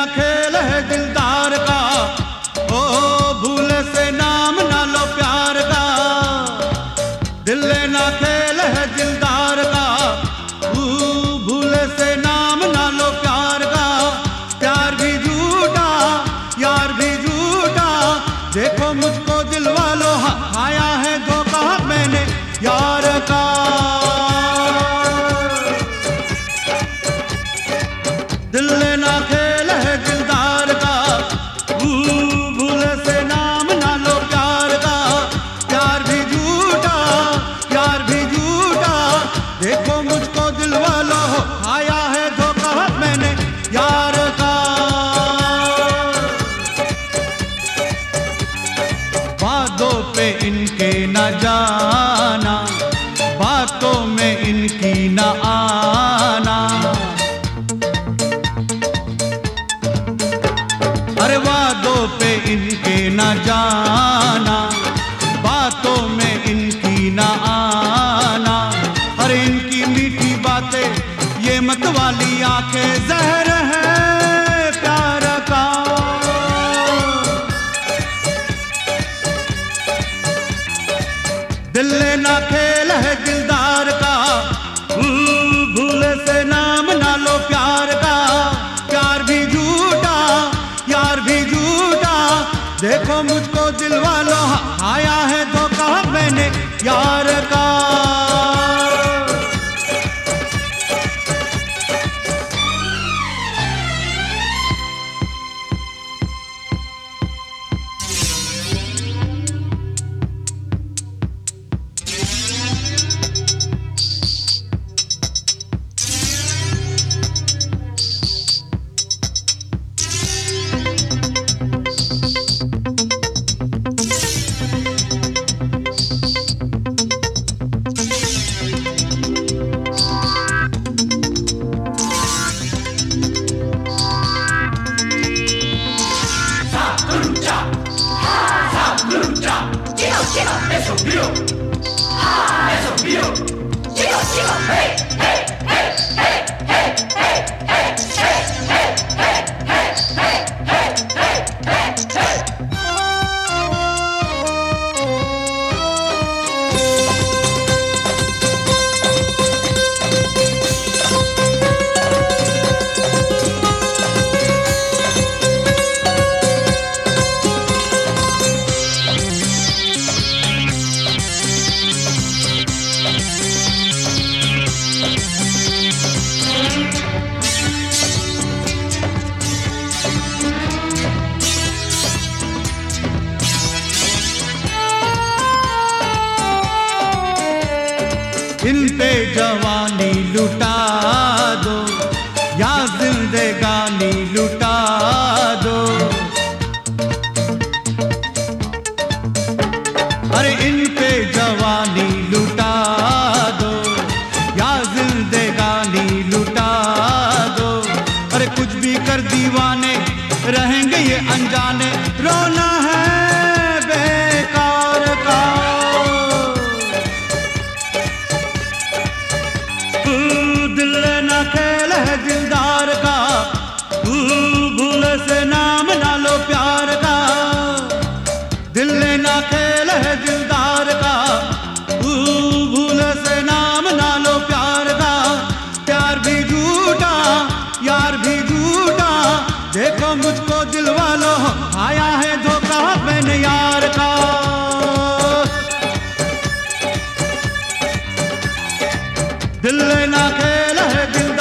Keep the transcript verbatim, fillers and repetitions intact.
खेल है दिलदार का, ओ भूले से नाम ना लो प्यार का। दिल लेना खेल है दिलदार का, ओ भूले से नाम ना लो प्यार का। प्यार भी झूठा यार भी झूठा, देखो मुझको दिल वालों आया है धोखा मैंने यार का। दिल लेना खेल है दिलदार का, भूले से नाम ना लो प्यार का। प्यार भी झूठा यार भी झूठा, देखो मुझको दिल वालों आया है धोखा मैंने यार का। बातों पे इनके न जाना, बातों में इनकी न आना। अरे वादों पे इनके न जाना, बातों में इनकी न आना। अरे इनकी मीठी बातें ये मत वाली आंखें जहर है प्यार का। दिल लेना खेल है दिलदार का, भूले से नाम ना लो प्यार का। प्यार भी झूठा यार भी झूठा, देखो मुझको दिल वालों आया है धोखा मैंने यार का। Eso es mío, eso es mío, chico, chico, hey, hey, hey, hey, hey, hey, hey, hey, hey, hey, hey, hey, hey, hey, hey, hey. इन पे जवानी लुटा दो या जिंदगानी लुटा दो। अरे इन पे जवानी लुटा दो या जिंदगानी लुटा दो। अरे कुछ भी कर दीवाने रहेंगे ये अनजाने, रोना है बेकार का। दिल लेना खेल है दिलदार का, भूले से नाम ना लो प्यार का। दिल लेना खेल है दिलदार का, भूले से नाम ना लो प्यार का। प्यार भी झूठा यार भी झूठा, देखो मुझको दिल वालों आया है धोखा मैंने यार का। दिल लेना खेल है दिल